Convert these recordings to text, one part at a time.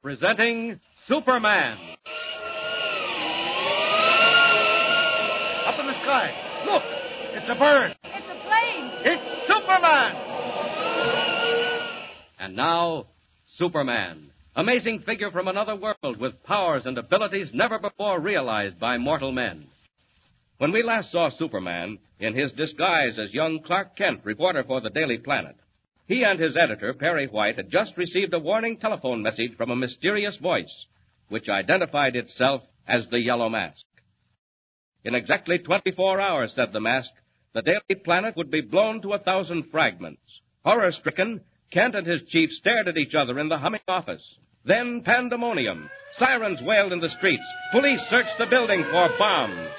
presenting Superman. Up in the sky. Look, it's a bird. It's a plane. It's Superman. And now, Superman. Amazing figure from another world with powers and abilities never before realized by mortal men. When we last saw Superman in his disguise as young Clark Kent, reporter for the Daily Planet, he and his editor, Perry White, had just received a warning telephone message from a mysterious voice, which identified itself as the Yellow Mask. In exactly 24 hours, said the mask, the Daily Planet would be blown to 1,000 fragments. Horror-stricken, Kent and his chief stared at each other in the humming office. Then pandemonium. Sirens wailed in the streets. Police searched the building for bombs.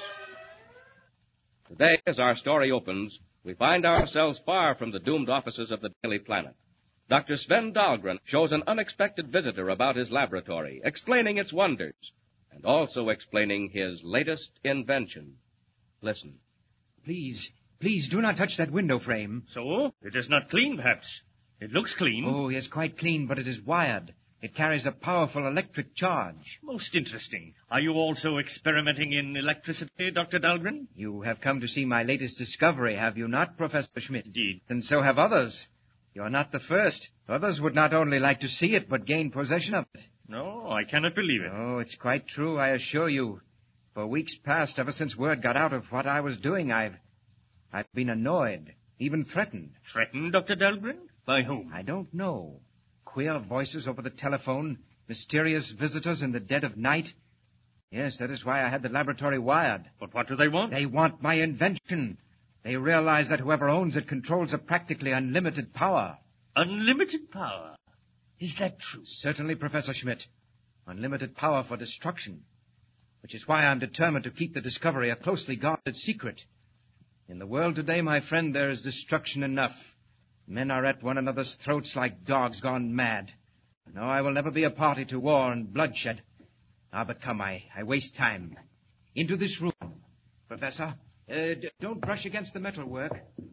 Today, as our story opens, we find ourselves far from the doomed offices of the Daily Planet. Dr. Sven Dahlgren shows an unexpected visitor about his laboratory, explaining its wonders, and also explaining his latest invention. Listen. Please do not touch that window frame. So? It is not clean, perhaps. It looks clean. Oh, yes, quite clean, but it is wired. It carries a powerful electric charge. Most interesting. Are you also experimenting in electricity, Dr. Dahlgren? You have come to see my latest discovery, have you not, Professor Schmidt? Indeed. And so have others. You are not the first. Others would not only like to see it, but gain possession of it. No, I cannot believe it. Oh, it's quite true, I assure you. For weeks past, ever since word got out of what I was doing, I've been annoyed, even threatened. Threatened, Dr. Dahlgren? By whom? I don't know. Queer voices over the telephone, mysterious visitors in the dead of night. Yes, that is why I had the laboratory wired. But what do they want? They want my invention. They realize that whoever owns it controls a practically unlimited power. Unlimited power? Is that true? Certainly, Professor Schmidt. Unlimited power for destruction. Which is why I'm determined to keep the discovery a closely guarded secret. In the world today, my friend, there is destruction enough. Men are at one another's throats like dogs gone mad. No, I will never be a party to war and bloodshed. But come, I waste time. Into this room. Professor, don't brush against the metalwork.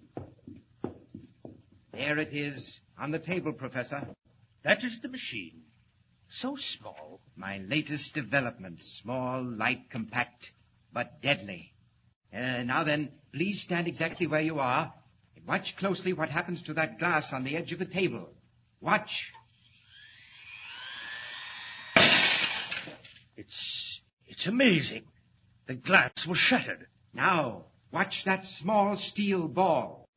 There it is, on the table, Professor. That is the machine. So small. My latest development. Small, light, compact, but deadly. Now then, please stand exactly where you are. Watch closely what happens to that glass on the edge of the table. Watch. It's amazing. The glass was shattered. Now, watch that small steel ball.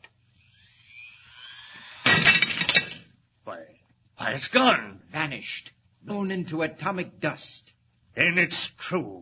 Why, it's gone. Vanished. Blown into atomic dust. Then it's true.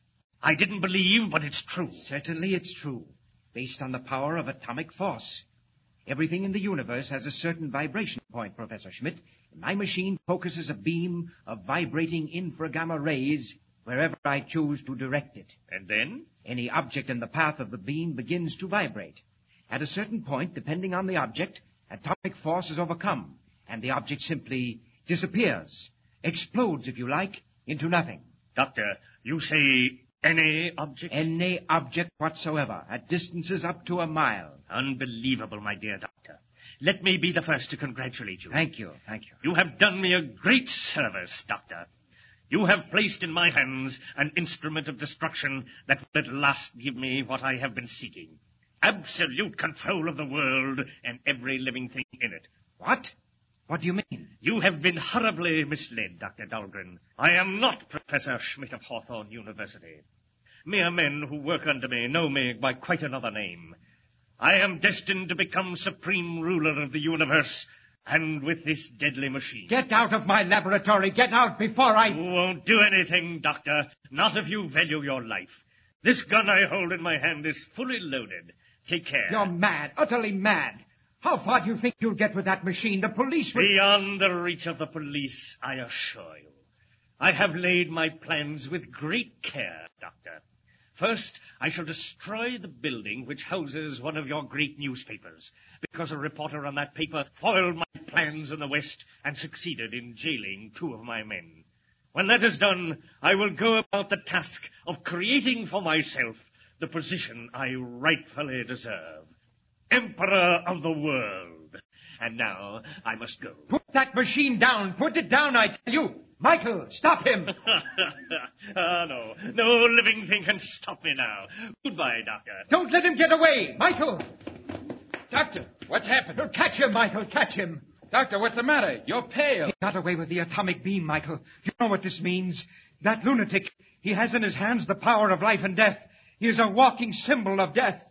I didn't believe, but it's true. Certainly it's true. Based on the power of atomic force. Everything in the universe has a certain vibration point, Professor Schmidt. My machine focuses a beam of vibrating infragamma rays wherever I choose to direct it. And then? Any object in the path of the beam begins to vibrate. At a certain point, depending on the object, atomic force is overcome, and the object simply disappears, explodes, if you like, into nothing. Doctor, you say any object? Any object whatsoever, at distances up to a mile. Unbelievable, my dear doctor. Let me be the first to congratulate you. Thank you. You have done me a great service, Doctor. You have placed in my hands an instrument of destruction that will at last give me what I have been seeking. Absolute control of the world and every living thing in it. What? What do you mean? You have been horribly misled, Dr. Dahlgren. I am not Professor Schmidt of Hawthorne University. Mere men who work under me know me by quite another name. I am destined to become supreme ruler of the universe, and with this deadly machine. Get out of my laboratory! Get out before I... You won't do anything, Doctor. Not if you value your life. This gun I hold in my hand is fully loaded. Take care. You're mad, utterly mad. How far do you think you'll get with that machine? The police will... Beyond the reach of the police, I assure you. I have laid my plans with great care, Doctor. First, I shall destroy the building which houses one of your great newspapers, because a reporter on that paper foiled my plans in the West and succeeded in jailing 2 of my men. When that is done, I will go about the task of creating for myself the position I rightfully deserve. Emperor of the world. And now I must go. Put that machine down. Put it down, I tell you. Michael, stop him! No. No living thing can stop me now. Goodbye, Doctor. Don't let him get away! Michael! Doctor, what's happened? Catch him, Michael, catch him! Doctor, what's the matter? You're pale. He got away with the atomic beam, Michael. You know what this means? That lunatic, he has in his hands the power of life and death. He is a walking symbol of death.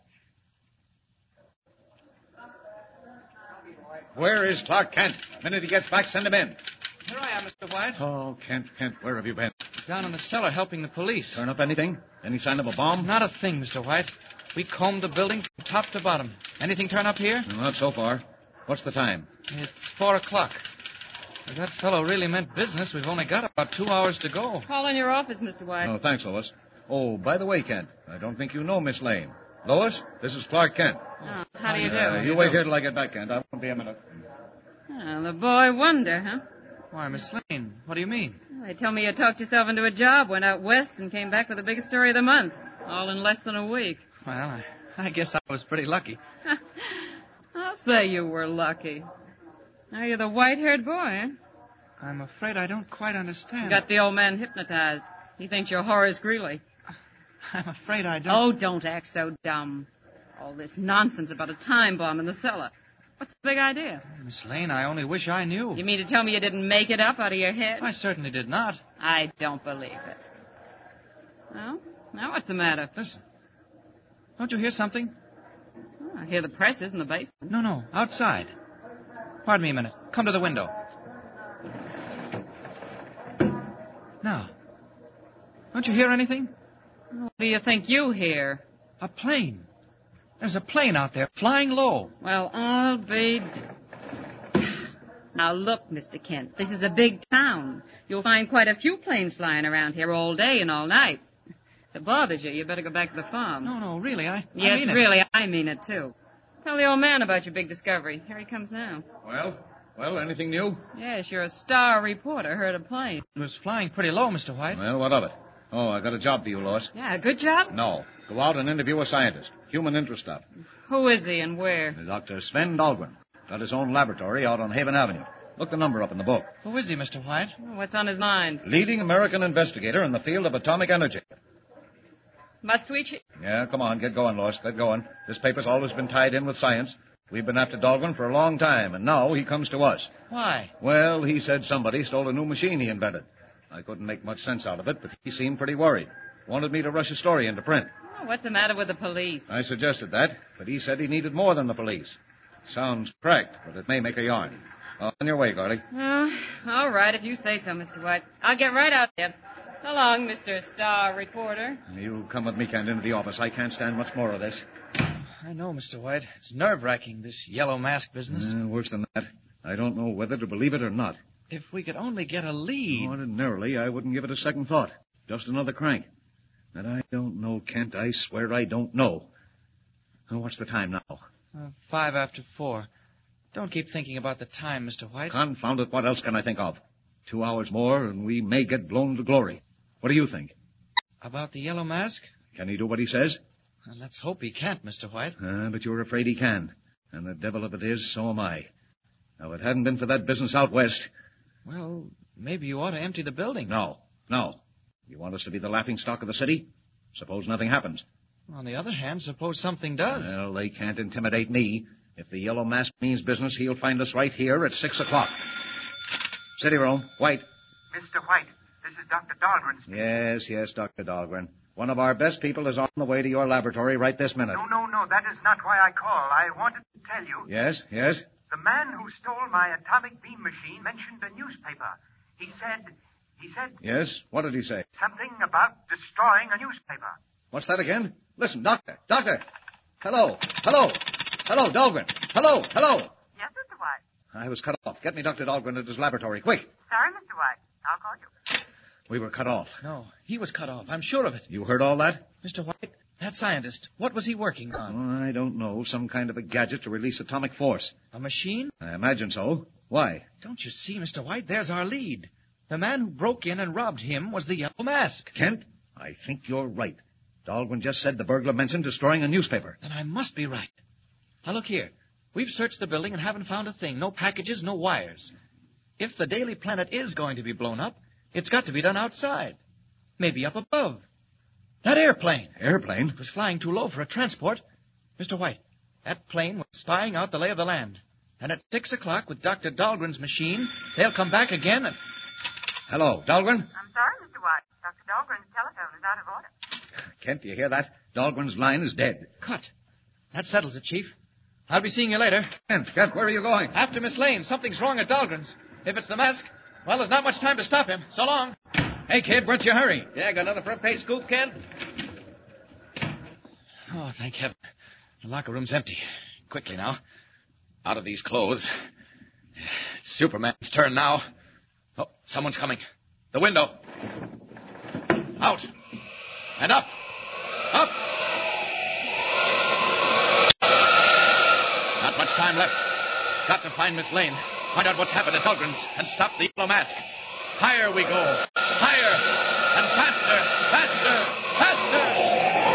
Where is Clark Kent? The minute he gets back, send him in. Here I am, Mr. White. Oh, Kent, where have you been? Down in the cellar helping the police. Turn up anything? Any sign of a bomb? Not a thing, Mr. White. We combed the building from top to bottom. Anything turn up here? Not so far. What's the time? It's 4 o'clock. If that fellow really meant business, we've only got about 2 hours to go. Call in your office, Mr. White. Oh, thanks, Lois. Oh, by the way, Kent, I don't think you know Miss Lane. Lois, this is Clark Kent. Oh, how do you do? You wait here till I get back, Kent. I won't be a minute. Oh, the boy wonder, huh? Why, Miss Lane, what do you mean? Well, they tell me you talked yourself into a job, went out west, and came back with the biggest story of the month, all in less than a week. Well, I guess I was pretty lucky. I'll say you were lucky. Now you're the white-haired boy, eh? I'm afraid I don't quite understand. Got the old man hypnotized. He thinks you're Horace Greeley. I'm afraid I don't... Oh, don't act so dumb. All this nonsense about a time bomb in the cellar. What's the big idea? Miss Lane, I only wish I knew. You mean to tell me you didn't make it up out of your head? I certainly did not. I don't believe it. Well, now what's the matter? Listen. Don't you hear something? Oh, I hear the presses in the basement. No, outside. Pardon me a minute. Come to the window. Now, don't you hear anything? What do you think you hear? A plane. There's a plane out there flying low. Well, I'll be... Now, look, Mr. Kent, this is a big town. You'll find quite a few planes flying around here all day and all night. If it bothers you, you better go back to the farm. No, really, I Yes, mean it. really, I mean it, too. Tell the old man about your big discovery. Here he comes now. Well, anything new? Yes, you're a star reporter. Heard a plane. It was flying pretty low, Mr. White. Well, what of it? Oh, I got a job for you, Lois. Yeah, good job. No. Go out and interview a scientist. Human interest stuff. Who is he and where? Dr. Sven Dahlgren. Got his own laboratory out on Haven Avenue. Look the number up in the book. Who is he, Mr. White? What's on his mind? Leading American investigator in the field of atomic energy. Must we... Yeah, come on, get going, Lois. Get going. This paper's always been tied in with science. We've been after Dahlgren for a long time, and now he comes to us. Why? Well, he said somebody stole a new machine he invented. I couldn't make much sense out of it, but he seemed pretty worried. Wanted me to rush a story into print. Oh, what's the matter with the police? I suggested that, but he said he needed more than the police. Sounds cracked, but it may make a yarn. On your way, Garley. All right, if you say so, Mr. White. I'll get right out there. So long, Mr. Star Reporter. You come with me, Kent, into the office. I can't stand much more of this. I know, Mr. White. It's nerve-wracking, this yellow mask business. Worse than that. I don't know whether to believe it or not. If we could only get a lead. Ordinarily, I wouldn't give it a second thought. Just another crank. And I don't know, Kent. I swear I don't know. What's the time now? 5 after 4. Don't keep thinking about the time, Mr. White. Confound it, what else can I think of? 2 hours more, and we may get blown to glory. What do you think? About the yellow mask? Can he do what he says? Well, let's hope he can't, Mr. White. But you're afraid he can. And the devil of it is, so am I. Now, if it hadn't been for that business out west... Well, maybe you ought to empty the building. No. You want us to be the laughingstock of the city? Suppose nothing happens. On the other hand, suppose something does. Well, they can't intimidate me. If the yellow mask means business, he'll find us right here at 6 o'clock. City room. White. Mr. White, this is Dr. Dahlgren speaking. Yes, Dr. Dahlgren. One of our best people is on the way to your laboratory right this minute. No. That is not why I call. I wanted to tell you. Yes? The man who stole my atomic beam machine mentioned a newspaper. He said... Yes? What did he say? Something about destroying a newspaper. What's that again? Listen, Doctor. Hello, Dahlgren. Hello. Yes, Mr. White. I was cut off. Get me Dr. Dahlgren at his laboratory, quick. Sorry, Mr. White. I'll call you. We were cut off. No, he was cut off. I'm sure of it. You heard all that? Mr. White, that scientist, what was he working on? Oh, I don't know. Some kind of a gadget to release atomic force. A machine? I imagine so. Why? Don't you see, Mr. White? There's our lead. The man who broke in and robbed him was the Yellow Mask. Kent, I think you're right. Dahlgren just said the burglar mentioned destroying a newspaper. Then I must be right. Now, look here. We've searched the building and haven't found a thing. No packages, no wires. If the Daily Planet is going to be blown up, It's got to be done outside. Maybe up above. That airplane. Airplane? It was flying too low for a transport. Mr. White, that plane was spying out the lay of the land. And at 6 o'clock with Dr. Dahlgren's machine, they'll come back again and... Hello, Dahlgren? I'm sorry, Mr. White. Dr. Dahlgren's telephone is out of order. Kent, do you hear that? Dahlgren's line is dead. Cut. That settles it, Chief. I'll be seeing you later. Kent, where are you going? After Miss Lane. Something's wrong at Dahlgren's. If it's the mask, well, there's not much time to stop him. So long. Hey, kid, what's your hurry? Yeah, got another front page scoop, Kent? Oh, thank heaven. The locker room's empty. Quickly now. Out of these clothes. It's Superman's turn now. Oh, someone's coming. The window. Out. And up. Up. Not much time left. Got to find Miss Lane. Find out what's happened at Dahlgren's and stop the yellow mask. Higher we go. Higher. And faster. Faster. Faster.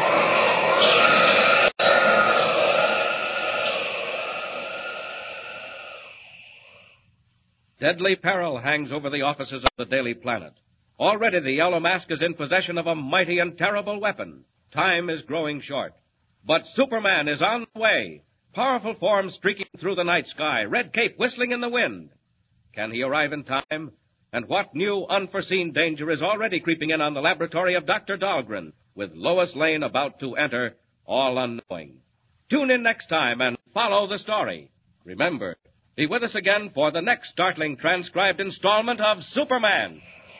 Deadly peril hangs over the offices of the Daily Planet. Already the Yellow Mask is in possession of a mighty and terrible weapon. Time is growing short. But Superman is on the way. Powerful form streaking through the night sky, red cape whistling in the wind. Can he arrive in time? And what new unforeseen danger is already creeping in on the laboratory of Dr. Dahlgren, with Lois Lane about to enter, all unknowing? Tune in next time and follow the story. Remember, be with us again for the next startling transcribed installment of Superman.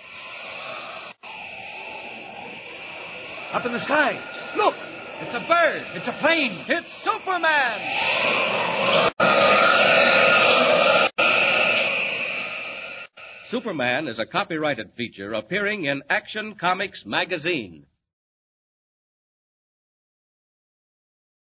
Up in the sky. Look! It's a bird. It's a plane. It's Superman! Superman is a copyrighted feature appearing in Action Comics magazine.